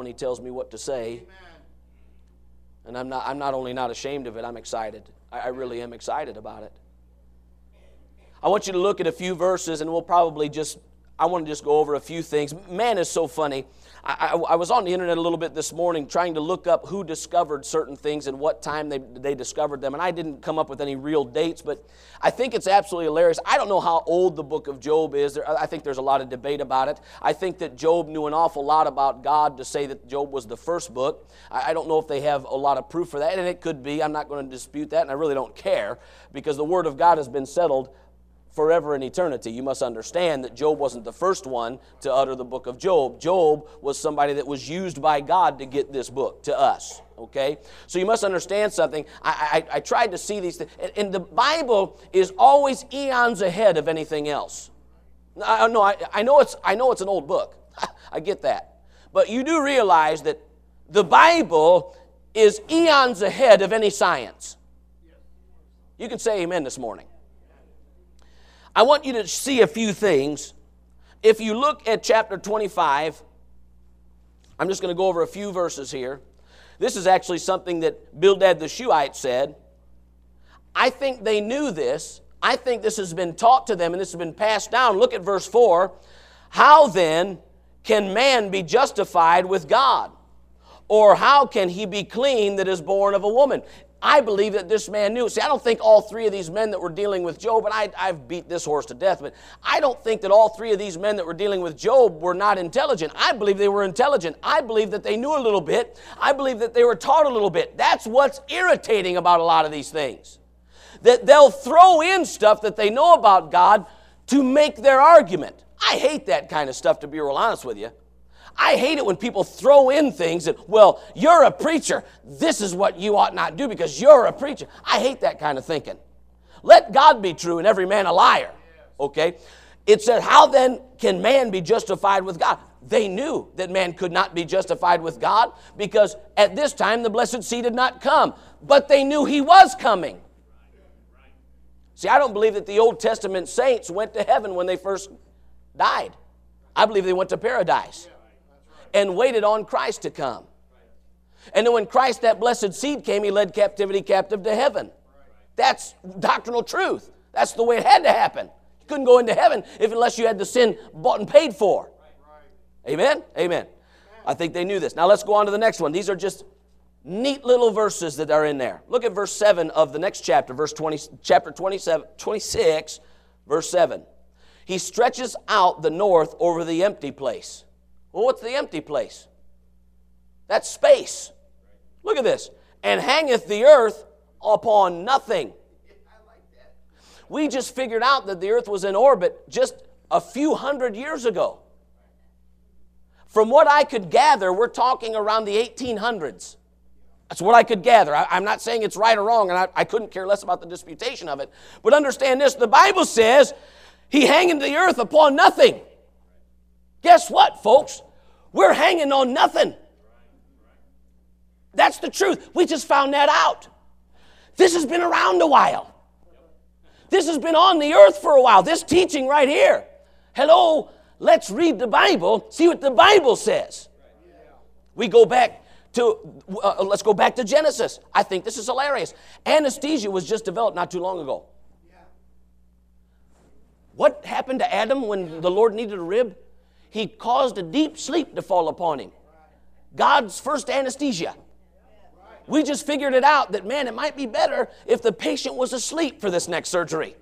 when He tells me what to say. And I'm not only not ashamed of it, I'm excited. I really am excited about it. I want you to look at a few verses, and I want to just go over a few things. Man is so funny. I was on the internet a little bit this morning trying to look up who discovered certain things and what time they discovered them. And I didn't come up with any real dates, but I think it's absolutely hilarious. I don't know how old the book of Job is. I think there's a lot of debate about it. I think that Job knew an awful lot about God to say that Job was the first book. I don't know if they have a lot of proof for that, and it could be. I'm not going to dispute that, and I really don't care, because the Word of God has been settled forever and eternity. You must understand that Job wasn't the first one to utter the book of Job. Job was somebody that was used by God to get this book to us. Okay? So you must understand something. I tried to see these things. And the Bible is always eons ahead of anything else. I know it's an old book. I get that. But you do realize that the Bible is eons ahead of any science. You can say amen this morning. I want you to see a few things. If you look at chapter 25, I'm just going to go over a few verses here. This is actually something that Bildad the Shuhite said. I think they knew this. I think this has been taught to them and this has been passed down. Look at verse 4. How then can man be justified with God? Or how can he be clean that is born of a woman? I believe that this man knew. See, I don't think all three of these men that were dealing with Job, and I've beat this horse to death, but I don't think that all three of these men that were dealing with Job were not intelligent. I believe they were intelligent. I believe that they knew a little bit. I believe that they were taught a little bit. That's what's irritating about a lot of these things. That they'll throw in stuff that they know about God to make their argument. I hate that kind of stuff, to be real honest with you. I hate it when people throw in things that, well, you're a preacher. This is what you ought not do because you're a preacher. I hate that kind of thinking. Let God be true and every man a liar. Okay? It said, how then can man be justified with God? They knew that man could not be justified with God because at this time the blessed seed had not come. But they knew he was coming. See, I don't believe that the Old Testament saints went to heaven when they first died. I believe they went to paradise and waited on Christ to come. And then when Christ, that blessed seed, came, he led captivity captive to heaven. That's doctrinal truth. That's the way it had to happen. You couldn't go into heaven unless you had the sin bought and paid for. Amen? Amen. I think they knew this. Now let's go on to the next one. These are just neat little verses that are in there. Look at verse 7 of the next chapter, chapter 26, verse 7. He stretches out the north over the empty place. Well, what's the empty place? That's space. Look at this. And hangeth the earth upon nothing. We just figured out that the earth was in orbit just a few hundred years ago. From what I could gather, we're talking around the 1800s. That's what I could gather. I'm not saying it's right or wrong, and I couldn't care less about the disputation of it. But understand this, the Bible says, he hangeth the earth upon nothing. Guess what, folks? We're hanging on nothing. That's the truth. We just found that out. This has been around a while. This has been on the earth for a while. This teaching right here. Hello, let's read the Bible, see what the Bible says. We go back to, let's go back to Genesis. I think this is hilarious. Anesthesia was just developed not too long ago. What happened to Adam when the Lord needed a rib? He caused a deep sleep to fall upon him. God's first anesthesia. We just figured it out that, man, it might be better if the patient was asleep for this next surgery.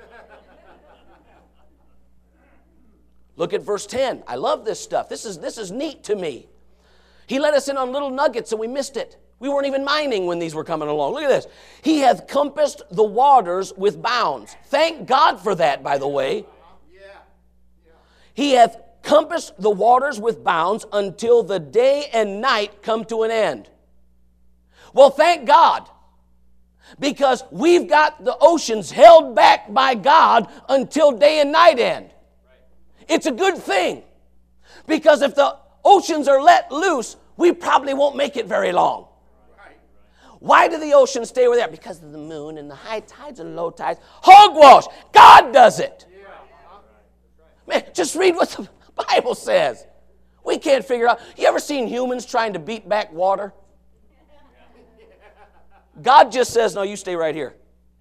Look at verse 10. I love this stuff. This is neat to me. He let us in on little nuggets and we missed it. We weren't even minding when these were coming along. Look at this. He hath compassed the waters with bounds. Thank God for that, by the way. He hath compassed the waters with bounds until the day and night come to an end. Well, thank God, because we've got the oceans held back by God until day and night end. It's a good thing, because if the oceans are let loose, we probably won't make it very long. Why do the oceans stay over there? Because of the moon and the high tides and low tides. Hogwash! God does it. Man, just read what the Bible says. We can't figure out. You ever seen humans trying to beat back water? God just says, no, you stay right here.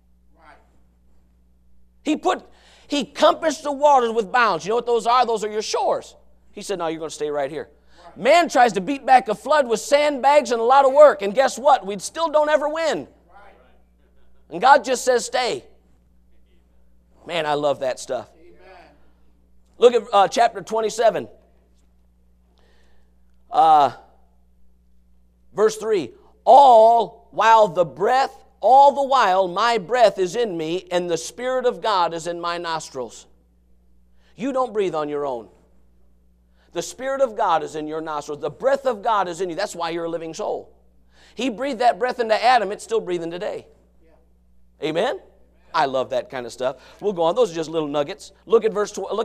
He compassed the waters with bounds. You know what those are? Those are your shores. He said, no, you're going to stay right here. Man tries to beat back a flood with sandbags and a lot of work. And guess what? We still don't ever win. And God just says, stay. Man, I love that stuff. Look at chapter 27. Verse 3. All the while my breath is in me, and the Spirit of God is in my nostrils. You don't breathe on your own. The Spirit of God is in your nostrils. The breath of God is in you. That's why you're a living soul. He breathed that breath into Adam. It's still breathing today. Amen? I love that kind of stuff. We'll go on. Those are just little nuggets. Look at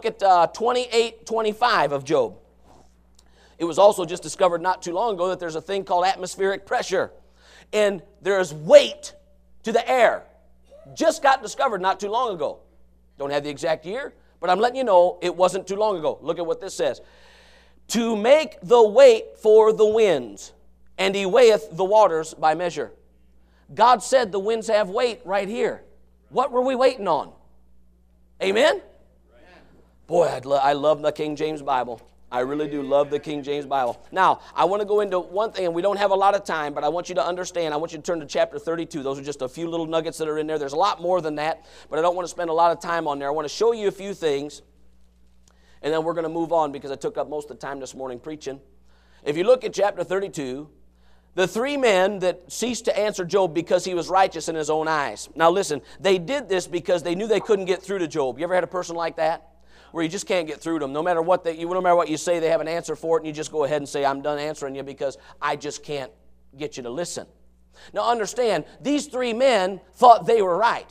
28:25 of Job. It was also just discovered not too long ago that there's a thing called atmospheric pressure. And there is weight to the air. Just got discovered not too long ago. Don't have the exact year, but I'm letting you know it wasn't too long ago. Look at what this says. To make the weight for the winds, and he weigheth the waters by measure. God said the winds have weight right here. What were we waiting on? Amen? Boy, I love the King James Bible. I really do love the King James Bible. Now, I want to go into one thing, and we don't have a lot of time, but I want you to understand. I want you to turn to chapter 32. Those are just a few little nuggets that are in there. There's a lot more than that, but I don't want to spend a lot of time on there. I want to show you a few things, and then we're going to move on because I took up most of the time this morning preaching. If you look at chapter 32, the three men that ceased to answer Job because he was righteous in his own eyes. Now listen, they did this because they knew they couldn't get through to Job. You ever had a person like that? Where you just can't get through to them. No matter what you say, they have an answer for it, and you just go ahead and say, I'm done answering you because I just can't get you to listen. Now understand, these three men thought they were right.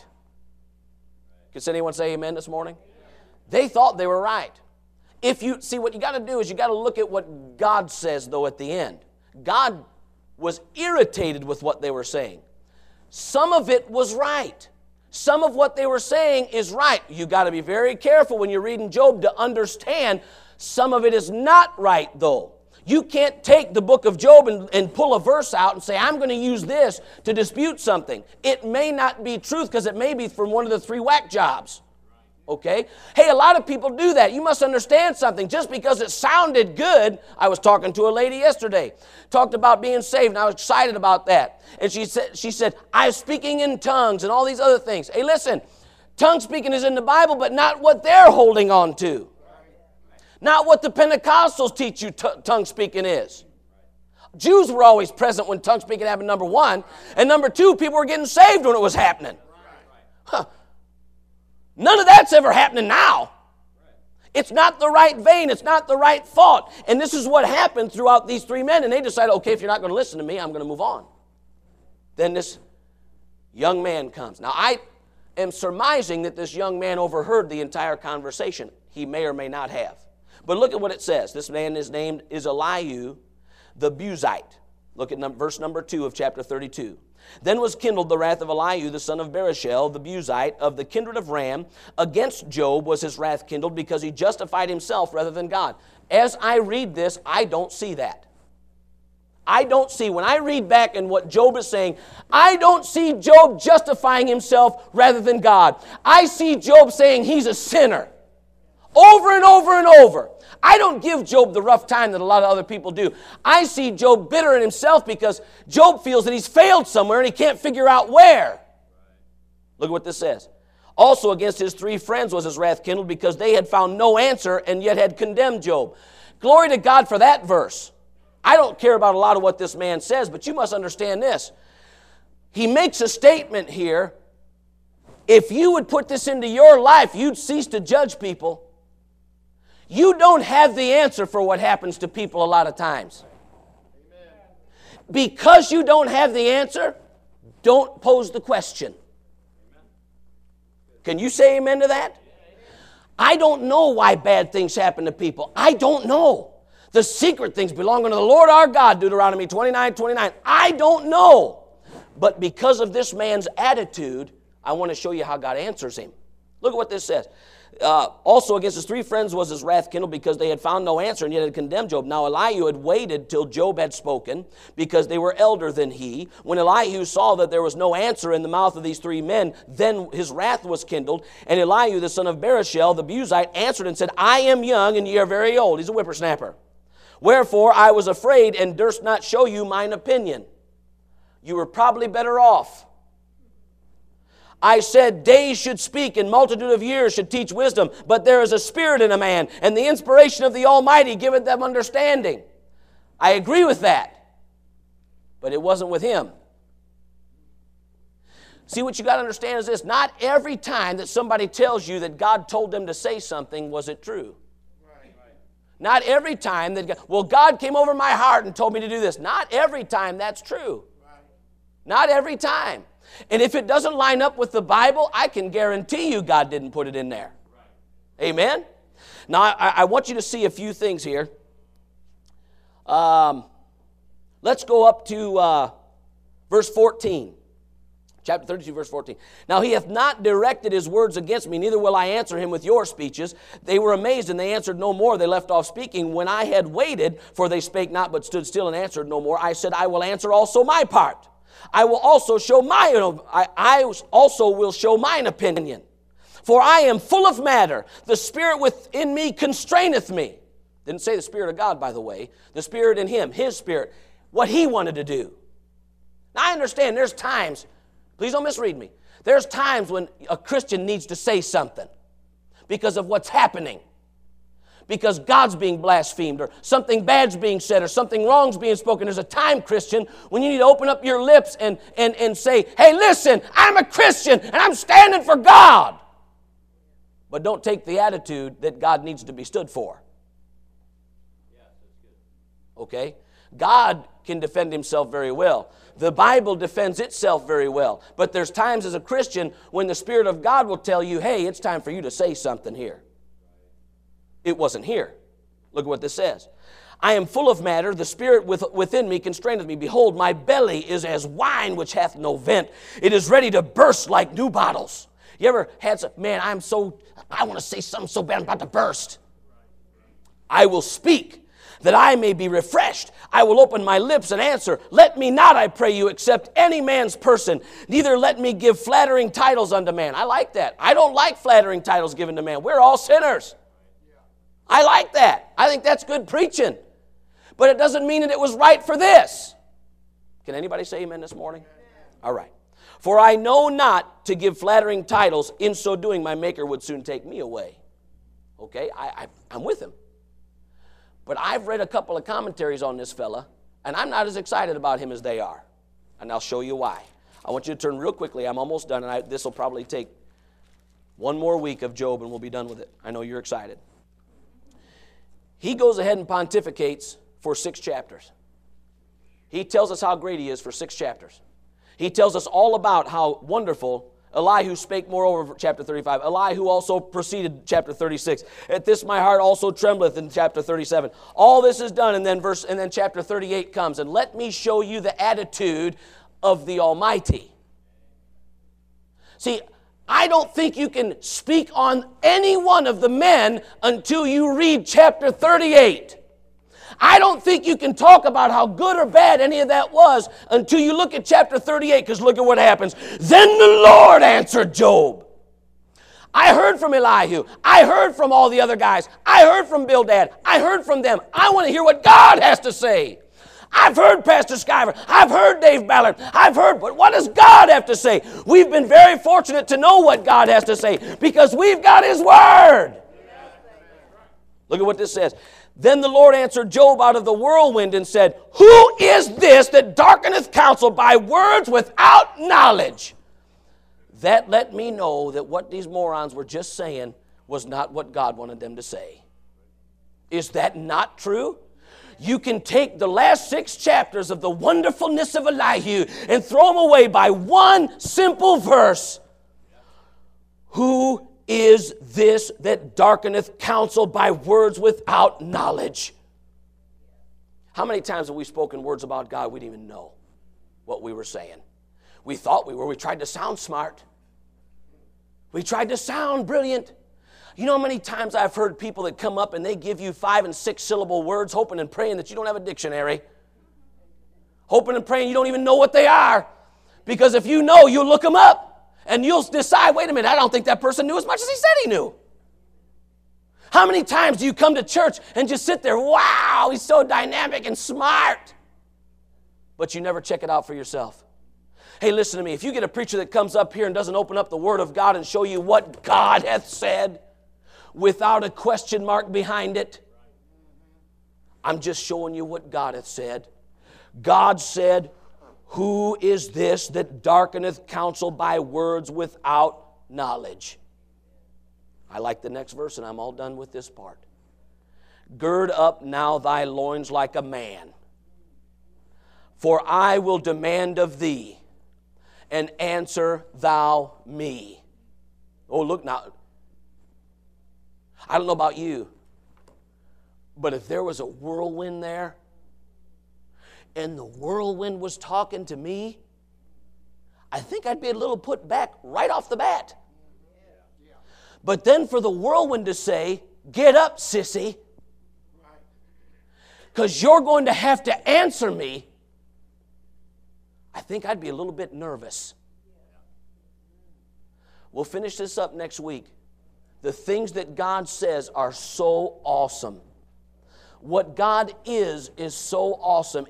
Can anyone say amen this morning? They thought they were right. What you got to do is you got to look at what God says, though, at the end. God was irritated with what they were saying. Some of it was right. Some of what they were saying is right. You got to be very careful when you're reading Job to understand some of it is not right, though. You can't take the book of Job and pull a verse out and say, I'm going to use this to dispute something. It may not be truth because it may be from one of the three whack jobs. Okay? Hey, a lot of people do that. You must understand something. Just because it sounded good, I was talking to a lady yesterday, talked about being saved, and I was excited about that. And she said, I'm speaking in tongues and all these other things. Hey, listen, tongue speaking is in the Bible, but not what they're holding on to. Not what the Pentecostals teach you tongue speaking is. Jews were always present when tongue speaking happened, number one. And number two, people were getting saved when it was happening. Huh. None of that's ever happening now. It's not the right vein. It's not the right thought. And this is what happened throughout these three men. And they decided, okay, if you're not going to listen to me, I'm going to move on. Then this young man comes. Now, I am surmising that this young man overheard the entire conversation. He may or may not have. But look at what it says. This man is named Elihu the Buzite. Look at verse number 2 of chapter 32. Then was kindled the wrath of Elihu, the son of Barachel, the Buzite, of the kindred of Ram. Against Job was his wrath kindled, because he justified himself rather than God. As I read this, I don't see that. When I read back in what Job is saying, I don't see Job justifying himself rather than God. I see Job saying he's a sinner. Over and over and over. I don't give Job the rough time that a lot of other people do. I see Job bitter in himself because Job feels that he's failed somewhere and he can't figure out where. Look at what this says. Also against his three friends was his wrath kindled, because they had found no answer and yet had condemned Job. Glory to God for that verse. I don't care about a lot of what this man says, but you must understand this. He makes a statement here. If you would put this into your life, you'd cease to judge people. You don't have the answer for what happens to people a lot of times. Amen. Because you don't have the answer, don't pose the question. Amen. Can you say amen to that? I don't know why bad things happen to people. I don't know. The secret things belong unto the Lord our God, Deuteronomy 29:29. I don't know. But because of this man's attitude, I want to show you how God answers him. Look at what this says. Also against his 3 friends was his wrath kindled, because they had found no answer, and yet had condemned Job. Now Elihu had waited till Job had spoken, because they were elder than he. When Elihu saw that there was no answer in the mouth of these 3 men, then his wrath was kindled. And Elihu, the son of Barashel, the Buzite, answered and said, I am young, and ye are very old. He's a whippersnapper. Wherefore I was afraid, and durst not show you mine opinion. You were probably better off. I said, days should speak, and multitude of years should teach wisdom. But there is a spirit in a man, and the inspiration of the Almighty giveth them understanding. I agree with that. But it wasn't with him. See, what you got to understand is this. Not every time that somebody tells you that God told them to say something was it true. Not every time that, God came over my heart and told me to do this. Not every time that's true. Not every time. And if it doesn't line up with the Bible, I can guarantee you God didn't put it in there. Amen? Now, I want you to see a few things here. Let's go up to verse 14. Chapter 32, verse 14. Now he hath not directed his words against me, neither will I answer him with your speeches. They were amazed, and they answered no more. They left off speaking. When I had waited, for they spake not, but stood still and answered no more, I said, I will answer also my part. I will also show I also will show mine opinion. For I am full of matter. The Spirit within me constraineth me. Didn't say the Spirit of God, by the way. The Spirit in him, his Spirit, what he wanted to do. Now I understand there's times, please don't misread me, there's times when a Christian needs to say something because of what's happening. Because God's being blasphemed, or something bad's being said, or something wrong's being spoken. There's a time, Christian, when you need to open up your lips and say, hey, listen, I'm a Christian, and I'm standing for God. But don't take the attitude that God needs to be stood for. Okay? God can defend himself very well. The Bible defends itself very well. But there's times as a Christian when the Spirit of God will tell you, hey, it's time for you to say something here. It wasn't here. Look at what this says. I am full of matter. The Spirit within me constraineth me. Behold, my belly is as wine which hath no vent. It is ready to burst like new bottles. You ever had some, man, I want to say something so bad, I'm about to burst. I will speak, that I may be refreshed. I will open my lips and answer. Let me not, I pray you, accept any man's person. Neither let me give flattering titles unto man. I like that. I don't like flattering titles given to man. We're all sinners. I like that. I think that's good preaching. But it doesn't mean that it was right for this. Can anybody say amen this morning? All right. For I know not to give flattering titles. In so doing, my Maker would soon take me away. Okay, I'm with him. But I've read a couple of commentaries on this fella, and I'm not as excited about him as they are. And I'll show you why. I want you to turn real quickly. I'm almost done, and this will probably take one more week of Job, and we'll be done with it. I know you're excited. He goes ahead and pontificates for 6 chapters. He tells us how great he is for 6 chapters. He tells us all about how wonderful Elihu spake moreover, chapter 35. Elihu also proceeded, chapter 36. At this my heart also trembleth, in chapter 37. All this is done, and then chapter 38 comes. And let me show you the attitude of the Almighty. See, I don't think you can speak on any one of the men until you read chapter 38. I don't think you can talk about how good or bad any of that was until you look at chapter 38, because look at what happens. Then the Lord answered Job. I heard from Elihu. I heard from all the other guys. I heard from Bildad. I heard from them. I want to hear what God has to say. I've heard Pastor Skyver. I've heard Dave Ballard. But what does God have to say? We've been very fortunate to know what God has to say because we've got His Word. Look at what this says. Then the Lord answered Job out of the whirlwind and said, who is this that darkeneth counsel by words without knowledge? That let me know that what these morons were just saying was not what God wanted them to say. Is that not true? You can take the last 6 chapters of the wonderfulness of Elihu and throw them away by one simple verse. Who is this that darkeneth counsel by words without knowledge? How many times have we spoken words about God we didn't even know what we were saying? We thought we were. We tried to sound smart. We tried to sound brilliant. You know how many times I've heard people that come up and they give you 5 and 6 syllable words, hoping and praying that you don't have a dictionary. Hoping and praying you don't even know what they are. Because if you know, you'll look them up. And you'll decide, wait a minute, I don't think that person knew as much as he said he knew. How many times do you come to church and just sit there, wow, he's so dynamic and smart. But you never check it out for yourself. Hey, listen to me. If you get a preacher that comes up here and doesn't open up the Word of God and show you what God hath said without a question mark behind it, I'm just showing you what God hath said. God said, who is this that darkeneth counsel by words without knowledge? I like the next verse, and I'm all done with this part. Gird up now thy loins like a man, for I will demand of thee, and answer thou me. Oh, look now. I don't know about you, but if there was a whirlwind there, and the whirlwind was talking to me, I think I'd be a little put back right off the bat. But then for the whirlwind to say, get up, sissy, because you're going to have to answer me, I think I'd be a little bit nervous. We'll finish this up next week. The things that God says are so awesome. What God is so awesome.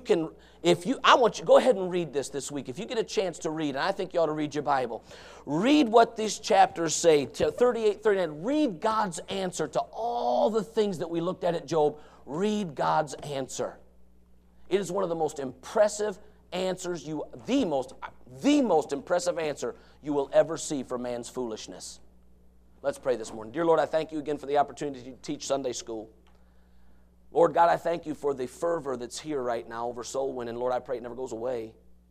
I want you, go ahead and read this week. If you get a chance to read, and I think you ought to read your Bible, read what these chapters say, 38, 39. Read God's answer to all the things that we looked at Job. Read God's answer. It is one of the most impressive answers, the most impressive answer you will ever see for man's foolishness. Let's pray this morning. Dear Lord, I thank you again for the opportunity to teach Sunday school. Lord God, I thank you for the fervor that's here right now over soul winning. Lord, I pray it never goes away.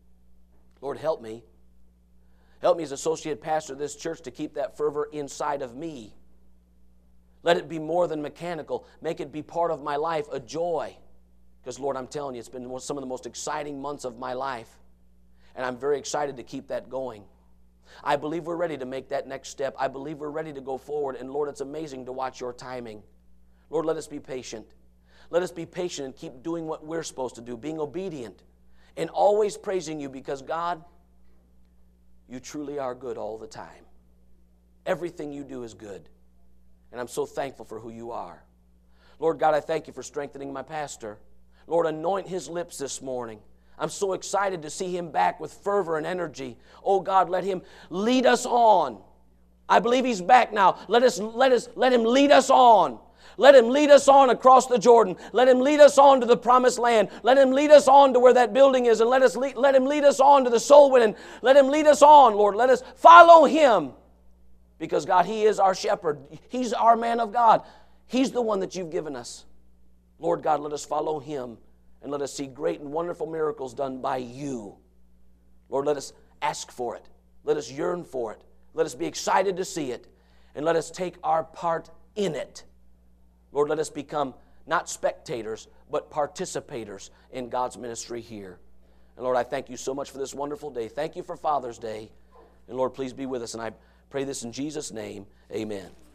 Lord, help me. Help me as associate pastor of this church to keep that fervor inside of me. Let it be more than mechanical. Make it be part of my life, a joy. Because, Lord, I'm telling you, it's been some of the most exciting months of my life. And I'm very excited to keep that going. I believe we're ready to make that next step. I believe we're ready to go forward. And, Lord, it's amazing to watch your timing. Lord, let us be patient. Let us be patient and keep doing what we're supposed to do, being obedient, and always praising you because, God, you truly are good all the time. Everything you do is good. And I'm so thankful for who you are. Lord God, I thank you for strengthening my pastor. Lord, anoint his lips this morning. I'm so excited to see him back with fervor and energy. Oh God, let him lead us on. I believe he's back now. Let him lead us on. Let him lead us on across the Jordan. Let him lead us on to the promised land. Let him lead us on to where that building is. And let him lead us on to the soul winning. Let him lead us on, Lord. Let us follow him. Because, God, he is our shepherd. He's our man of God. He's the one that you've given us. Lord God, let us follow him. And let us see great and wonderful miracles done by you. Lord, let us ask for it. Let us yearn for it. Let us be excited to see it. And let us take our part in it. Lord, let us become not spectators, but participators in God's ministry here. And Lord, I thank you so much for this wonderful day. Thank you for Father's Day. And Lord, please be with us. And I pray this in Jesus' name. Amen.